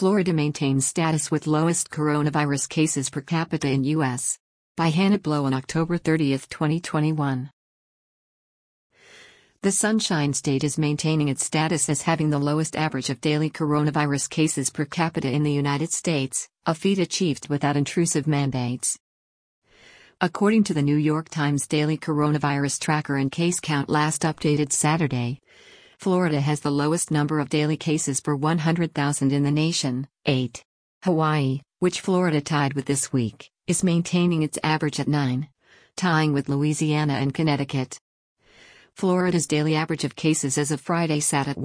Florida maintains status with lowest coronavirus cases per capita in U.S. By Hannah Blow on October 30, 2021. The Sunshine State is maintaining its status as having the lowest average of daily coronavirus cases per capita in the United States, a feat achieved without intrusive mandates. According to the New York Times Daily Coronavirus Tracker and case count last updated Saturday, Florida has the lowest number of daily cases per 100,000 in the nation, 8. Hawaii, which Florida tied with this week, is maintaining its average at 9, tying with Louisiana and Connecticut. Florida's daily average of cases as of Friday sat at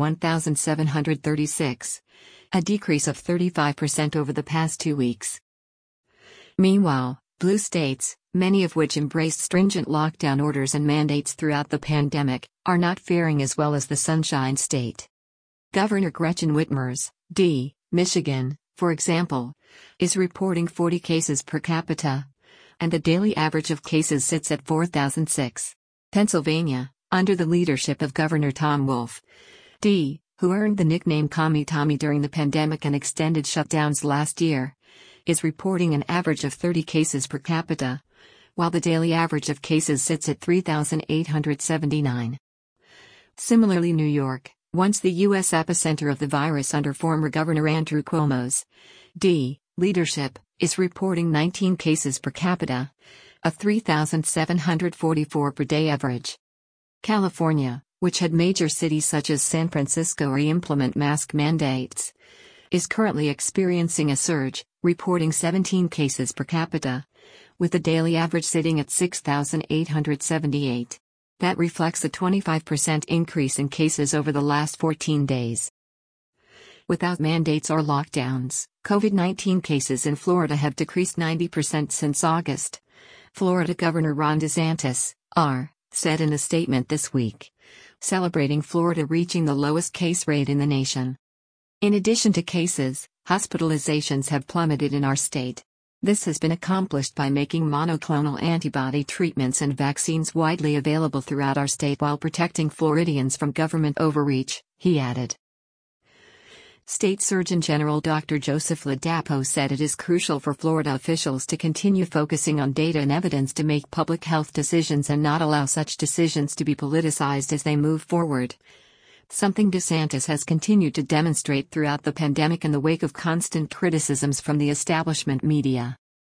1,736, a decrease of 35% over the past 2 weeks. Meanwhile, blue states, many of which embraced stringent lockdown orders and mandates throughout the pandemic, are not faring as well as the Sunshine State. Governor Gretchen Whitmer's, D. Michigan, for example, is reporting 40 cases per capita, and the daily average of cases sits at 4,006. Pennsylvania, under the leadership of Governor Tom Wolf, D., who earned the nickname Commie Tommy during the pandemic and extended shutdowns last year, is reporting an average of 30 cases per capita, while the daily average of cases sits at 3,879. Similarly, New York, once the U.S. epicenter of the virus under former Governor Andrew Cuomo's D. leadership, is reporting 19 cases per capita, a 3,744 per day average. California, which had major cities such as San Francisco re-implement mask mandates, is currently experiencing a surge, reporting 17 cases per capita, with the daily average sitting at 6,878. That reflects a 25% increase in cases over the last 14 days. Without mandates or lockdowns, COVID-19 cases in Florida have decreased 90% since August. Florida Governor Ron DeSantis, R., said in a statement this week, celebrating Florida reaching the lowest case rate in the nation. In addition to cases, hospitalizations have plummeted in our state. This has been accomplished by making monoclonal antibody treatments and vaccines widely available throughout our state while protecting Floridians from government overreach, he added. State Surgeon General Dr. Joseph Ladapo said it is crucial for Florida officials to continue focusing on data and evidence to make public health decisions and not allow such decisions to be politicized as they move forward. Something DeSantis has continued to demonstrate throughout the pandemic in the wake of constant criticisms from the establishment media.